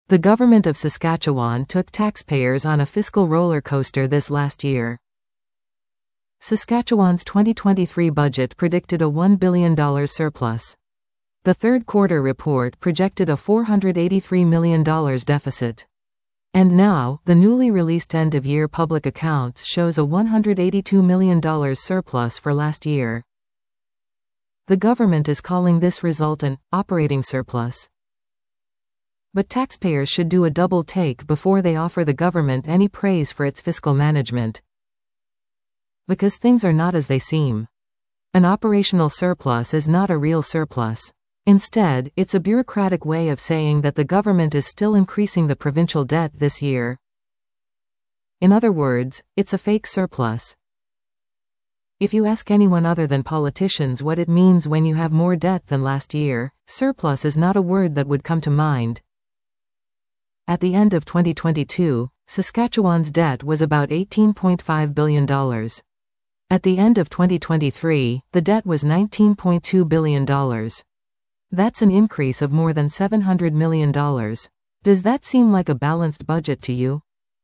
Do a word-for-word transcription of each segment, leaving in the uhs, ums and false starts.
The government of Saskatchewan took taxpayers on a fiscal roller coaster this last year. Saskatchewan's twenty twenty-three budget predicted a one billion dollars surplus. The third quarter report projected a four hundred eighty-three million dollars deficit. And now, the newly released end-of-year public accounts shows a one hundred eighty-two million dollars surplus for last year. The government is calling this result an operating surplus. But taxpayers should do a double take before they offer the government any praise for its fiscal management. Because things are not as they seem. An operational surplus is not a real surplus. Instead, it's a bureaucratic way of saying that the government is still increasing the provincial debt this year. In other words, it's a fake surplus. If you ask anyone other than politicians what it means when you have more debt than last year, surplus is not a word that would come to mind. At the end of twenty twenty-two, Saskatchewan's debt was about eighteen point five billion dollars. At the end of twenty twenty-three, the debt was nineteen point two billion dollars. That's an increase of more than seven hundred million dollars. Does that seem like a balanced budget to you?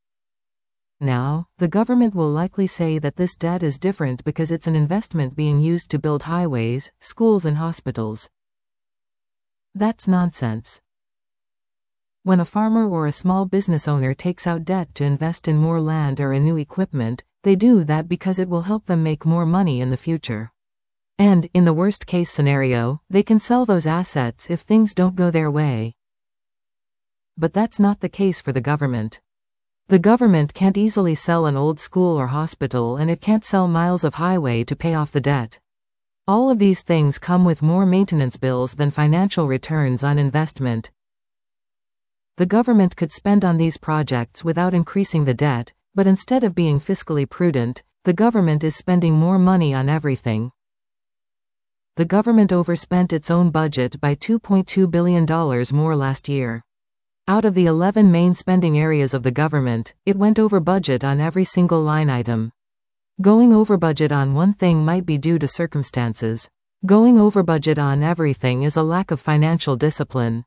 Now, the government will likely say that this debt is different because it's an investment being used to build highways, schools and hospitals. That's nonsense. When a farmer or a small business owner takes out debt to invest in more land or in new equipment, they do that because it will help them make more money in the future. And, in the worst-case scenario, they can sell those assets if things don't go their way. But that's not the case for the government. The government can't easily sell an old school or hospital, and it can't sell miles of highway to pay off the debt. All of these things come with more maintenance bills than financial returns on investment. The government could spend on these projects without increasing the debt, but instead of being fiscally prudent, the government is spending more money on everything. The government overspent its own budget by two point two billion dollars more last year. Out of the eleven main spending areas of the government, it went over budget on every single line item. Going over budget on one thing might be due to circumstances. Going over budget on everything is a lack of financial discipline.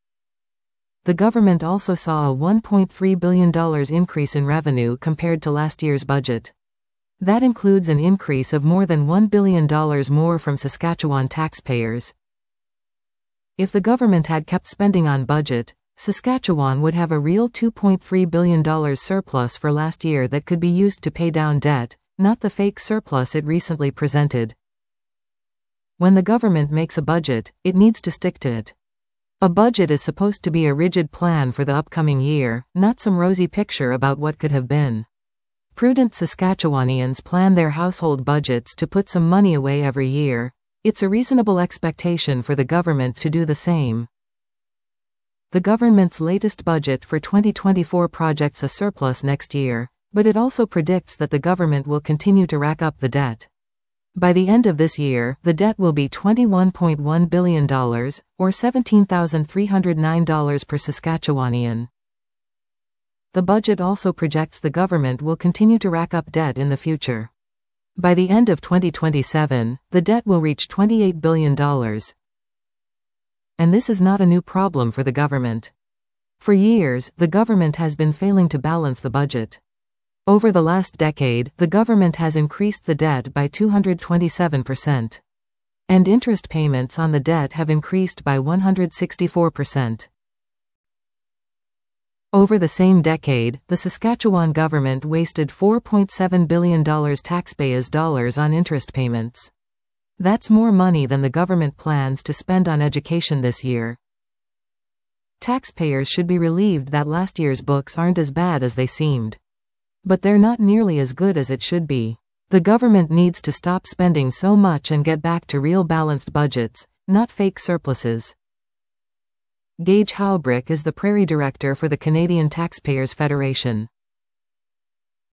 The government also saw a one point three billion dollars increase in revenue compared to last year's budget. That includes an increase of more than one billion dollars more from Saskatchewan taxpayers. If the government had kept spending on budget, Saskatchewan would have a real two point three billion dollars surplus for last year that could be used to pay down debt, not the fake surplus it recently presented. When the government makes a budget, it needs to stick to it. A budget is supposed to be a rigid plan for the upcoming year, not some rosy picture about what could have been. Prudent Saskatchewanians plan their household budgets to put some money away every year. It's a reasonable expectation for the government to do the same. The government's latest budget for twenty twenty-four projects a surplus next year, but it also predicts that the government will continue to rack up the debt. By the end of this year, the debt will be twenty-one point one billion dollars, or seventeen thousand three hundred nine dollars per Saskatchewanian. The budget also projects the government will continue to rack up debt in the future. By the end of twenty twenty-seven, the debt will reach twenty-eight billion dollars. And this is not a new problem for the government. For years, the government has been failing to balance the budget. Over the last decade, the government has increased the debt by two hundred twenty-seven percent. And interest payments on the debt have increased by one hundred sixty-four percent. Over the same decade, the Saskatchewan government wasted four point seven billion dollars taxpayers' dollars on interest payments. That's more money than the government plans to spend on education this year. Taxpayers should be relieved that last year's books aren't as bad as they seemed. But they're not nearly as good as it should be. The government needs to stop spending so much and get back to real balanced budgets, not fake surpluses. Gage Haubrick is the Prairie Director for the Canadian Taxpayers Federation.